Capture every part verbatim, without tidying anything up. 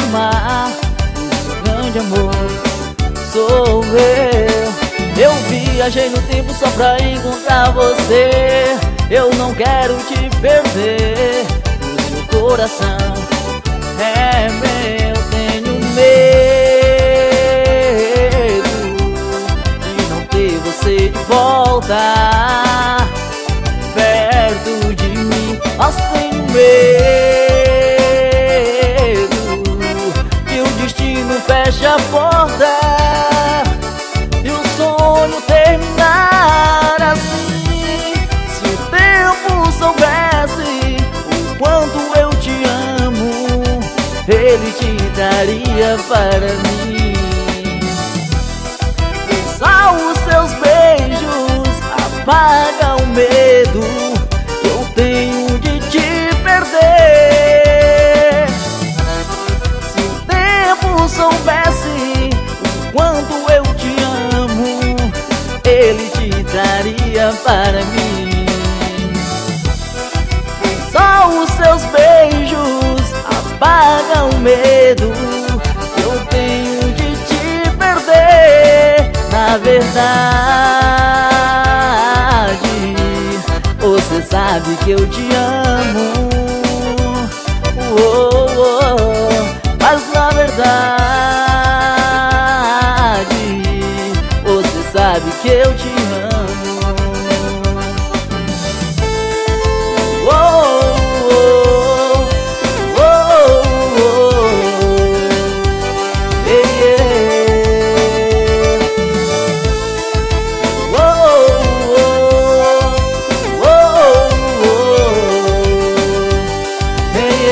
amar. O seu grande amor sou eu. Eu viajei no tempo só pra encontrar você. Eu não quero te perder. O seu coração é meu. Tenho medo de não ter você de volta perto de mim. Mas tenho medo que o destino feche a porta e o sonho terminar assim. Se o tempo soubesse o quanto eu te amo, ele te daria para mim. Só os seus beijos apagam o medo que eu tenho de te perder. Se o tempo soubesse o quanto eu te amo, ele te daria para mim. Só os seus beijos apagam o medo que eu tenho de te perder. Na verdade, você sabe que eu te amo. Oh, oh, oh. Mas na verdade, você sabe que eu te amo. Oh, oh, oh, oh, oh. Yeah, yeah. Oh, oh, oh, oh, yeah,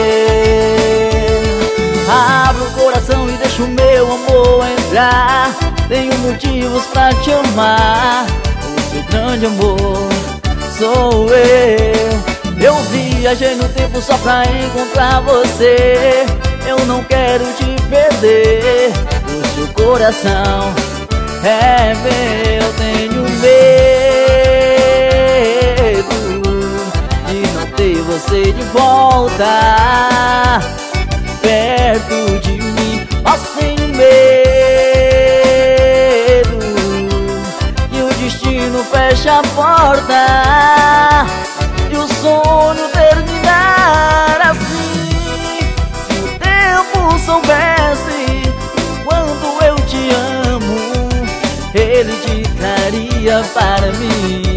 yeah. Abra o coração e deixa o meu amor entrar. Tenho motivos pra te amar. O seu grande amor sou eu. Eu viajei no tempo só pra encontrar você. Eu não quero te perder. O seu coração é meu. Tenho medo de não ter você de volta perto de mim. Mas tenho medo que o destino feche a porta e o sonho terminar assim. Se o tempo soubesse quando eu te amo, ele te daria para mim.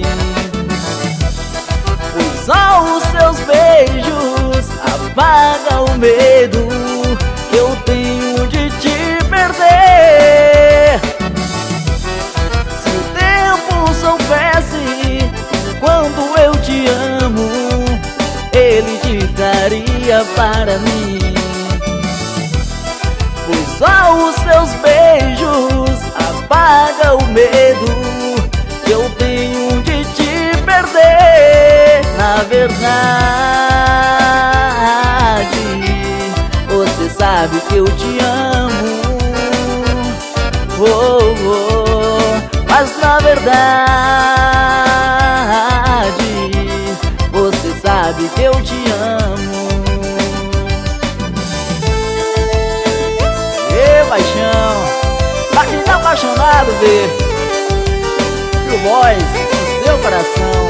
Pois só os seus beijos apagam o medo que eu tenho de te perder. Se o tempo soubesse quando eu te amo, ele te daria para mim. Pois só os seus beijos apagam o medo que eu tenho de te perder. Na verdade, você sabe que eu te amo. Oh, oh. Mas na verdade, você sabe que eu te amo. Ê, paixão, pra quem tá apaixonado, vê True Boys no seu coração.